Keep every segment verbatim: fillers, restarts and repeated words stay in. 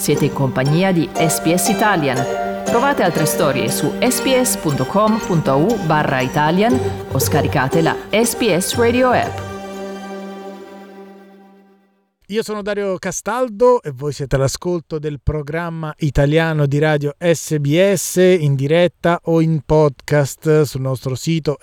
Siete in compagnia di S B S Italian. Trovate altre storie su sbs.com.au barra Italian o scaricate la S B S Radio app. Io sono Dario Castaldo e voi siete all'ascolto del programma italiano di radio S B S in diretta o in podcast sul nostro sito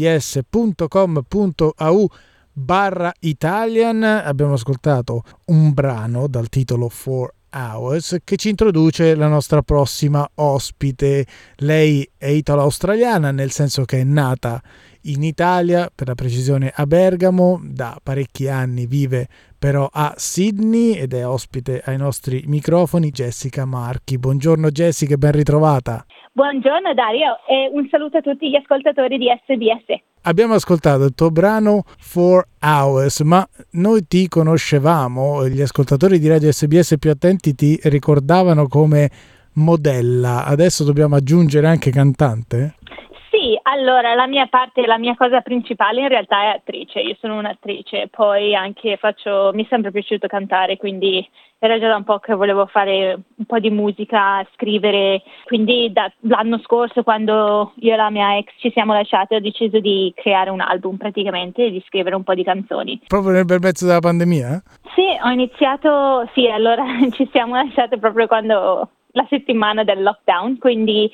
sbs.com.au barra Italian. Abbiamo ascoltato un brano dal titolo Four Hours che ci introduce la nostra prossima ospite. Lei è italo-australiana, nel senso che è nata in Italia, per la precisione a Bergamo, da parecchi anni vive però a Sydney ed è ospite ai nostri microfoni Jessica Marchi. Buongiorno Jessica, ben ritrovata. Buongiorno Dario e un saluto a tutti gli ascoltatori di S B S. Abbiamo ascoltato il tuo brano Four Hours, ma noi ti conoscevamo, gli ascoltatori di radio S B S più attenti ti ricordavano come modella, adesso dobbiamo aggiungere anche cantante? Sì, allora la mia parte, la mia cosa principale in realtà è attrice, io sono un'attrice, poi anche faccio, mi è sempre piaciuto cantare, quindi era già da un po' che volevo fare un po' di musica, scrivere, quindi da, l'anno scorso quando io e la mia ex ci siamo lasciati ho deciso di creare un album praticamente e di scrivere un po' di canzoni. Proprio nel bel mezzo della pandemia? Sì, ho iniziato, sì, allora ci siamo lasciati proprio quando la settimana del lockdown, quindi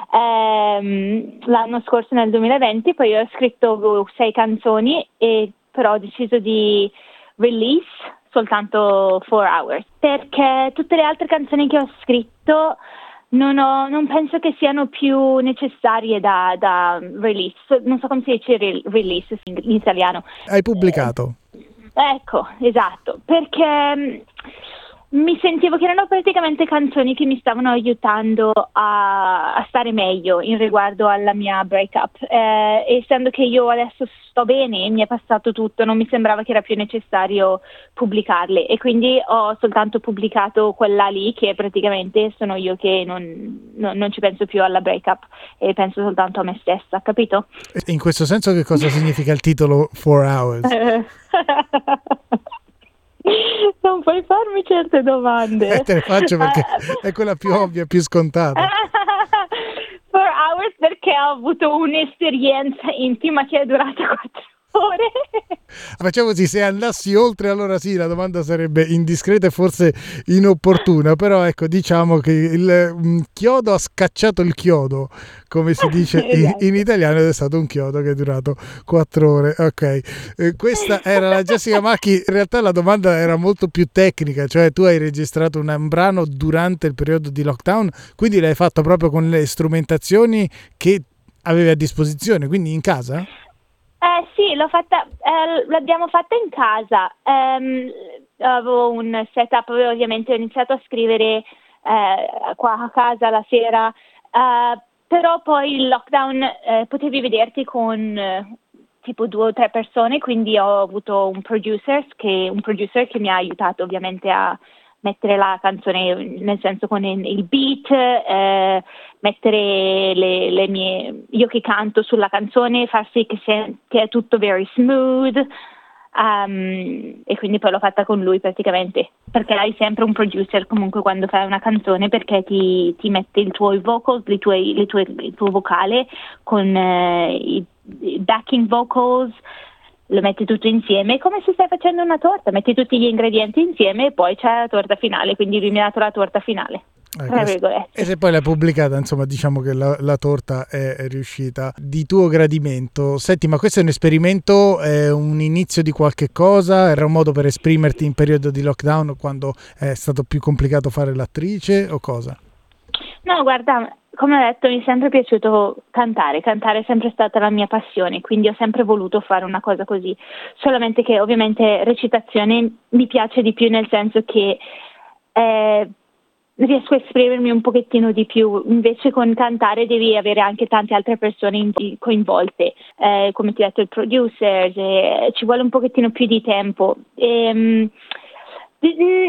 ehm, l'anno scorso nel duemilaventi, poi ho scritto sei canzoni e però ho deciso di release soltanto Four Hours, perché tutte le altre canzoni che ho scritto non, ho, non penso che siano più necessarie da, da release, non so come si dice release in italiano. Hai pubblicato? Eh, ecco, esatto, perché mi sentivo che erano praticamente canzoni che mi stavano aiutando a, a stare meglio in riguardo alla mia breakup. Eh, essendo che io adesso sto bene, mi è passato tutto, non mi sembrava che era più necessario pubblicarle e quindi ho soltanto pubblicato quella lì che praticamente sono io che non, non, non ci penso più alla breakup e penso soltanto a me stessa, capito? In questo senso che cosa significa il titolo Four Hours? Non puoi farmi certe domande. Eh, te le faccio perché è quella più ovvia, più scontata. Four hours perché ho avuto un'esperienza intima che è durata quattro ore. Facciamo così, se andassi oltre allora sì, la domanda sarebbe indiscreta e forse inopportuna, però ecco, diciamo che il um, chiodo ha scacciato il chiodo, come si dice Esatto. in, in italiano, ed è stato un chiodo che è durato quattro ore. Ok, eh, questa era la Jessica Marchi. In realtà la domanda era molto più tecnica, cioè tu hai registrato un, un brano durante il periodo di lockdown, quindi l'hai fatto proprio con le strumentazioni che avevi a disposizione, quindi in casa? Eh sì, l'ho fatta, eh, l'abbiamo fatta in casa. Um, avevo un setup, ovviamente ho iniziato a scrivere eh, qua a casa la sera, uh, però poi il lockdown eh, potevi vederti con eh, tipo due o tre persone, quindi ho avuto un producer che, un producer che mi ha aiutato ovviamente a mettere la canzone, nel senso con il beat, eh, mettere le, le mie, io che canto sulla canzone, far sì che, sia, che è tutto very smooth, um, e quindi poi l'ho fatta con lui praticamente, perché hai sempre un producer comunque quando fai una canzone, perché ti, ti mette i tuoi vocals, le tue, le tue, il tuo vocale con eh, i, i backing vocals, lo metti tutto insieme, è come se stai facendo una torta, metti tutti gli ingredienti insieme e poi c'è la torta finale, quindi lui mi ha dato la torta finale. Eh, e se poi l'hai pubblicata, insomma, diciamo che la, la torta è, è riuscita di tuo gradimento. Senti, ma questo è un esperimento, è un inizio di qualche cosa? Era un modo per esprimerti in periodo di lockdown quando è stato più complicato fare l'attrice o cosa? No, guarda, come ho detto, mi è sempre piaciuto cantare, cantare è sempre stata la mia passione, quindi ho sempre voluto fare una cosa così, solamente che ovviamente recitazione mi piace di più, nel senso che eh, riesco a esprimermi un pochettino di più, invece con cantare devi avere anche tante altre persone coinvolte, eh, come ti ho detto il producer, eh, ci vuole un pochettino più di tempo. E, non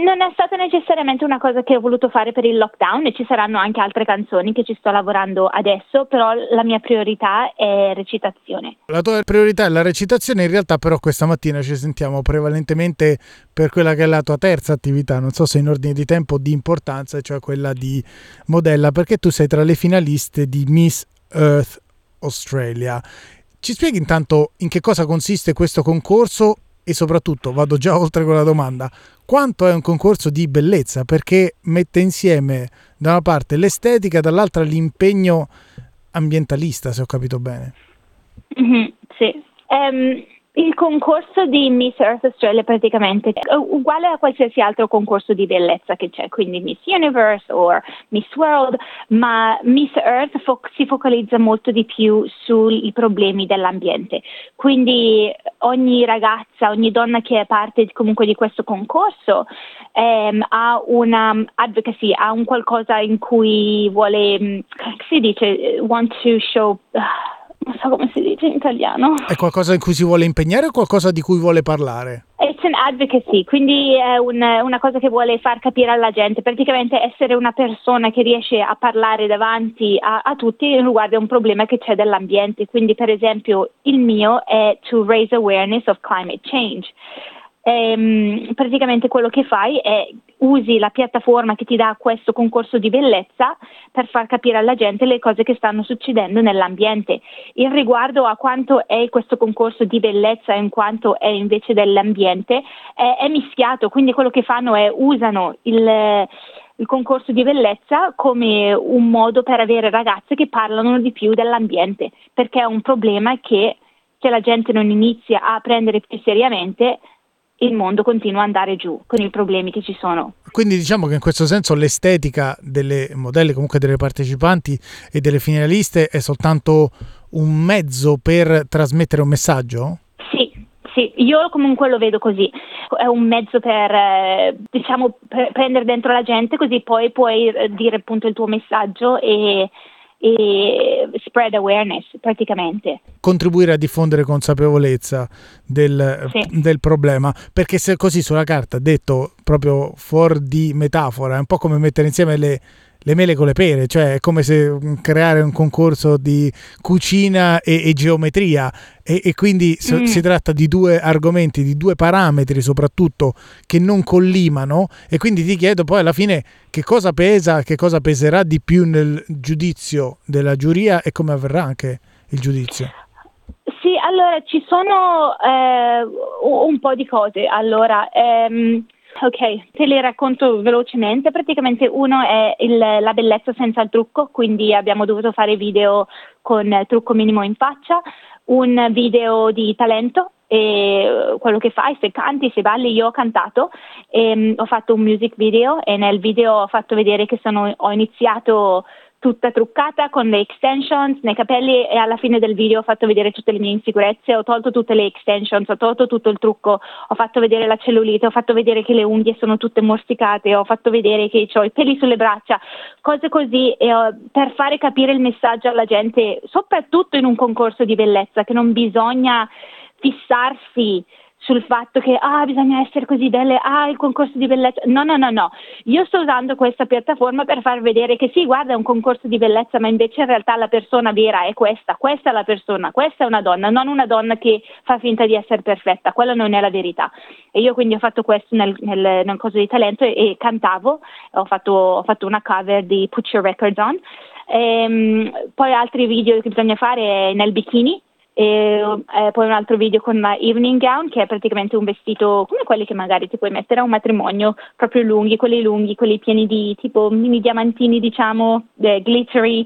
non è stata necessariamente una cosa che ho voluto fare per il lockdown, e ci saranno anche altre canzoni che ci sto lavorando adesso, però la mia priorità è recitazione. La tua priorità è la recitazione, in realtà però questa mattina ci sentiamo prevalentemente per quella che è la tua terza attività, non so se in ordine di tempo o di importanza, cioè quella di modella, perché tu sei tra le finaliste di Miss Earth Australia. Ci spieghi intanto in che cosa consiste questo concorso e soprattutto, vado già oltre con la domanda, quanto è un concorso di bellezza, perché mette insieme da una parte l'estetica, dall'altra l'impegno ambientalista, se ho capito bene. Mm-hmm, sì. Um, il concorso di Miss Earth Australia praticamente è uguale a qualsiasi altro concorso di bellezza che c'è, quindi Miss Universe o Miss World, ma Miss Earth fo- si focalizza molto di più sui problemi dell'ambiente. Quindi ogni ragazza, ogni donna che è parte comunque di questo concorso ehm, ha una advocacy, ha un qualcosa in cui vuole, come si dice, want to show... non so come si dice in italiano. È qualcosa in cui si vuole impegnare o qualcosa di cui vuole parlare? It's an advocacy, quindi è un, una cosa che vuole far capire alla gente, praticamente essere una persona che riesce a parlare davanti a, a tutti riguardo a un problema che c'è dell'ambiente. Quindi per esempio il mio è to raise awareness of climate change. Ehm, praticamente quello che fai è usi la piattaforma che ti dà questo concorso di bellezza per far capire alla gente le cose che stanno succedendo nell'ambiente. In riguardo a quanto è questo concorso di bellezza e in quanto è invece dell'ambiente, è, è mischiato, quindi quello che fanno è usano il, il concorso di bellezza come un modo per avere ragazze che parlano di più dell'ambiente, perché è un problema che se la gente non inizia a prendere più seriamente, il mondo continua a andare giù con i problemi che ci sono. Quindi diciamo che in questo senso l'estetica delle modelle, comunque delle partecipanti e delle finaliste, è soltanto un mezzo per trasmettere un messaggio? Sì, sì, io comunque lo vedo così. È un mezzo per, eh, diciamo, per prendere dentro la gente, così poi puoi dire appunto il tuo messaggio e e spread awareness praticamente. Contribuire a diffondere consapevolezza del, sì. del problema, perché se così sulla carta, detto proprio fuori di metafora, è un po' come mettere insieme le, le mele con le pere, cioè è come se creare un concorso di cucina e, e geometria e, e quindi mm. si tratta di due argomenti, di due parametri soprattutto che non collimano, e quindi ti chiedo poi alla fine che cosa pesa, che cosa peserà di più nel giudizio della giuria e come avverrà anche il giudizio. Sì, allora ci sono eh, un po' di cose. Allora, ehm, ok, te le racconto velocemente. Praticamente uno è il, la bellezza senza il trucco, quindi abbiamo dovuto fare video con trucco minimo in faccia, un video di talento, e quello che fai, se canti, se balli. Io ho cantato, e, ho fatto un music video e nel video ho fatto vedere che sono, ho iniziato tutta truccata con le extensions nei capelli e alla fine del video ho fatto vedere tutte le mie insicurezze, ho tolto tutte le extensions, ho tolto tutto il trucco, ho fatto vedere la cellulite, ho fatto vedere che le unghie sono tutte morsicate, ho fatto vedere che ho i peli sulle braccia, cose così, e, uh, per fare capire il messaggio alla gente, soprattutto in un concorso di bellezza, che non bisogna fissarsi sul fatto che ah bisogna essere così belle, ah il concorso di bellezza, no no no no, io sto usando questa piattaforma per far vedere che sì, guarda, è un concorso di bellezza, ma invece in realtà la persona vera è questa, questa è la persona, questa è una donna, non una donna che fa finta di essere perfetta, quella non è la verità. E io quindi ho fatto questo nel, nel, nel corso di talento e, e cantavo, ho fatto, ho fatto una cover di Put Your Records On, e, poi altri video che bisogna fare nel bikini. E eh, poi un altro video con la evening gown, che è praticamente un vestito come quelli che magari ti puoi mettere a un matrimonio, proprio lunghi, quelli lunghi, quelli pieni di tipo mini diamantini, diciamo, eh, glittery,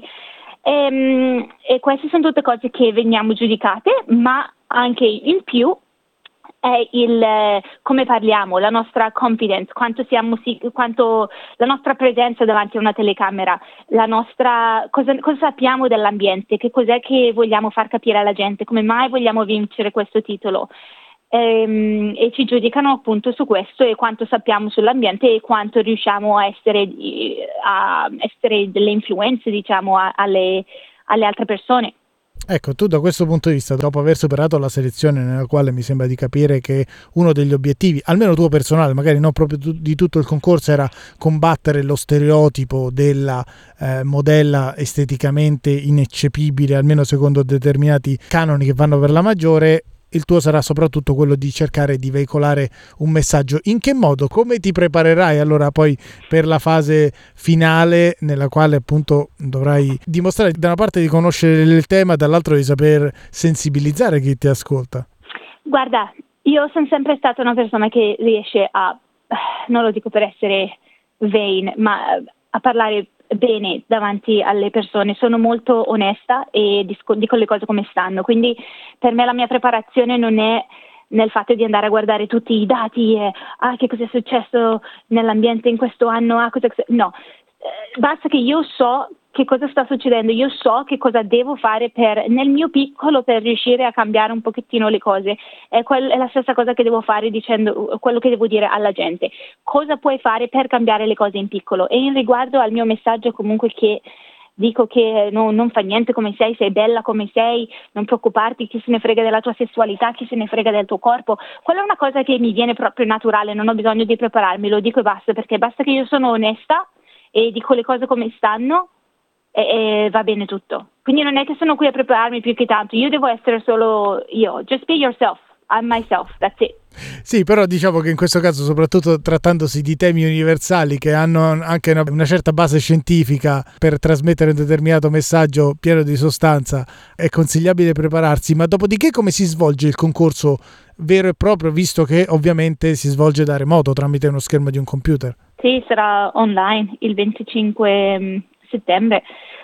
e, e queste sono tutte cose che veniamo giudicate, ma anche in più è il come parliamo, la nostra confidence, quanto siamo, quanto la nostra presenza davanti a una telecamera, la nostra cosa, cosa sappiamo dell'ambiente, che cos'è che vogliamo far capire alla gente, come mai vogliamo vincere questo titolo. Ehm, e ci giudicano appunto su questo e quanto sappiamo sull'ambiente e quanto riusciamo a essere, a essere delle influenze, diciamo, a, alle, alle altre persone. Ecco, tu da questo punto di vista, dopo aver superato la selezione, nella quale mi sembra di capire che uno degli obiettivi, almeno tuo personale, magari non proprio tu, di tutto il concorso, era combattere lo stereotipo della eh, modella esteticamente ineccepibile, almeno secondo determinati canoni che vanno per la maggiore, il tuo sarà soprattutto quello di cercare di veicolare un messaggio. In che modo? Come ti preparerai allora poi per la fase finale, nella quale appunto dovrai dimostrare da una parte di conoscere il tema, dall'altro di saper sensibilizzare chi ti ascolta? Guarda, io sono sempre stata una persona che riesce a, non lo dico per essere vain, ma a parlare bene davanti alle persone, sono molto onesta e dico le cose come stanno, quindi per me la mia preparazione non è nel fatto di andare a guardare tutti i dati e ah che cosa è successo nell'ambiente in questo anno, ah cosa no, eh, basta che io so che cosa sta succedendo, io so che cosa devo fare per nel mio piccolo per riuscire a cambiare un pochettino le cose. È, quel, è la stessa cosa che devo fare dicendo quello che devo dire alla gente. Cosa puoi fare per cambiare le cose in piccolo? E in riguardo al mio messaggio comunque che dico che no, non fa niente come sei, sei bella come sei, non preoccuparti, chi se ne frega della tua sessualità, chi se ne frega del tuo corpo. Quella è una cosa che mi viene proprio naturale, non ho bisogno di prepararmi, lo dico e basta, perché basta che io sono onesta e dico le cose come stanno e, e va bene tutto. Quindi non è che sono qui a prepararmi più che tanto, io devo essere solo io. Just be yourself. I'm myself, that's it. Sì, però diciamo che in questo caso, soprattutto trattandosi di temi universali che hanno anche una, una certa base scientifica per trasmettere un determinato messaggio pieno di sostanza, è consigliabile prepararsi. Ma dopodiché come si svolge il concorso vero e proprio, visto che ovviamente si svolge da remoto tramite uno schermo di un computer? Sì, sarà online il venticinque settembre.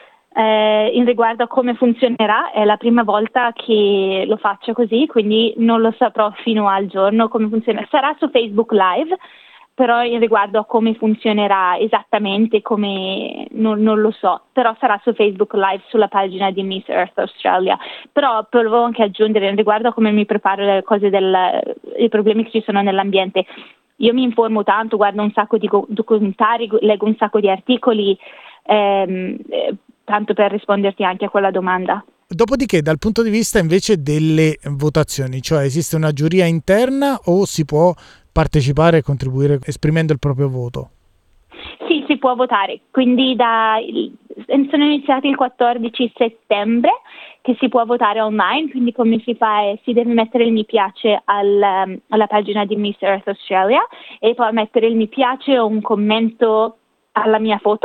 Eh, in riguardo a come funzionerà, è la prima volta che lo faccio così, quindi non lo saprò fino al giorno come funzionerà. Sarà su Facebook Live, però in riguardo a come funzionerà esattamente, come non, non lo so, però sarà su Facebook Live sulla pagina di Miss Earth Australia. Però volevo anche aggiungere in riguardo a come mi preparo le cose del, i problemi che ci sono nell'ambiente. Io mi informo tanto, guardo un sacco di documentari, leggo un sacco di articoli, ehm, tanto per risponderti anche a quella domanda. Dopodiché, dal punto di vista invece delle votazioni, cioè esiste una giuria interna o si può partecipare e contribuire esprimendo il proprio voto? Sì, si può votare, quindi da, sono iniziati il quattordici settembre che si può votare online, quindi come si fa è si deve mettere il mi piace al, alla pagina di Miss Earth Australia e poi mettere il mi piace o un commento alla mia foto.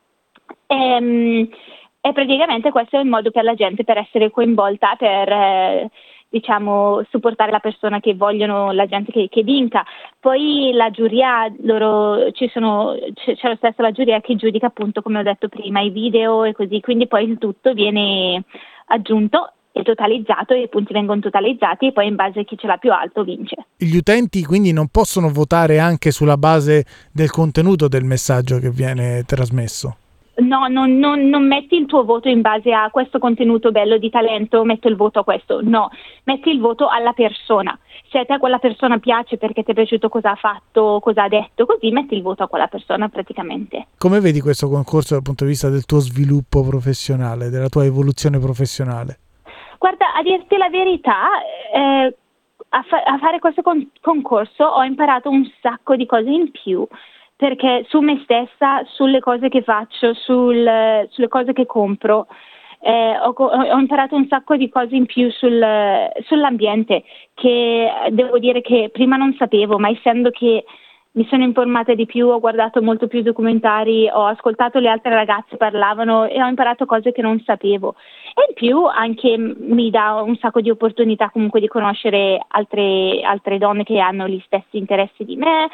E, e praticamente questo è il modo per la gente per essere coinvolta, per eh, diciamo supportare la persona che vogliono, la gente che, che vinca. Poi la giuria, loro ci sono, c'è, c'è lo stesso la giuria che giudica appunto, come ho detto prima, i video e così, quindi poi il tutto viene aggiunto e totalizzato e i punti vengono totalizzati e poi in base a chi ce l'ha più alto vince. Gli utenti quindi non possono votare anche sulla base del contenuto del messaggio che viene trasmesso? No, non, non, non metti il tuo voto in base a questo contenuto bello di talento, metto il voto a questo. No, metti il voto alla persona. Se a te quella persona piace perché ti è piaciuto cosa ha fatto, cosa ha detto, così metti il voto a quella persona praticamente. Come vedi questo concorso dal punto di vista del tuo sviluppo professionale, della tua evoluzione professionale? Guarda, a dirti la verità, eh, a, fa- a fare questo con- concorso ho imparato un sacco di cose in più. Perché su me stessa, sulle cose che faccio, sul, sulle cose che compro, eh, ho, ho imparato un sacco di cose in più sul, sull'ambiente che devo dire che prima non sapevo, ma essendo che mi sono informata di più, ho guardato molto più documentari, ho ascoltato le altre ragazze parlavano e ho imparato cose che non sapevo. E in più anche mi dà un sacco di opportunità comunque di conoscere altre, altre donne che hanno gli stessi interessi di me.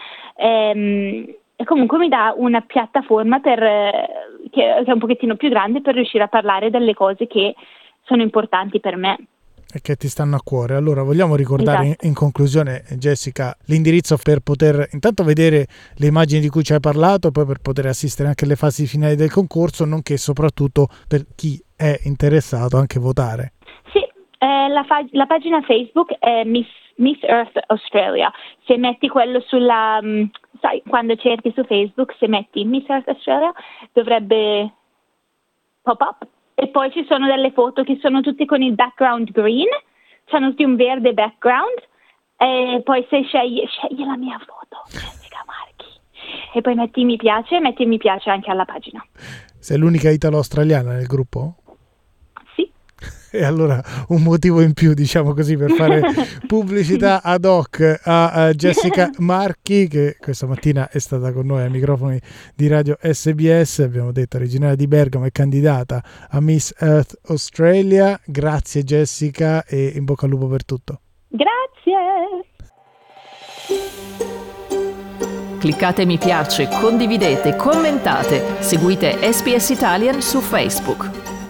Ehm, E comunque mi dà una piattaforma per, che, che è un pochettino più grande per riuscire a parlare delle cose che sono importanti per me. E che ti stanno a cuore. Allora vogliamo ricordare esatto. in, in conclusione, Jessica, l'indirizzo per poter intanto vedere le immagini di cui ci hai parlato, poi per poter assistere anche alle fasi finali del concorso, nonché soprattutto per chi è interessato anche votare. Sì, eh, la, fa- la pagina Facebook è Miss, Miss Earth Australia. Se metti quello sulla... Um, sai, quando cerchi su Facebook, se metti Miss Earth Australia, dovrebbe pop up e poi ci sono delle foto che sono tutte con il background green, c'hanno tutti un verde background, e poi se scegli, scegli la mia foto, Jessica Marchi, e poi metti mi piace, metti mi piace anche alla pagina. Sei l'unica italo-australiana nel gruppo? Sì. E allora un motivo in più, diciamo così, per fare pubblicità ad hoc a, a Jessica Marchi, che questa mattina è stata con noi ai microfoni di Radio S B S. Abbiamo detto, originaria di Bergamo e candidata a Miss Earth Australia. Grazie Jessica e in bocca al lupo per tutto. Grazie. Cliccate mi piace, condividete, commentate, seguite S B S Italian su Facebook.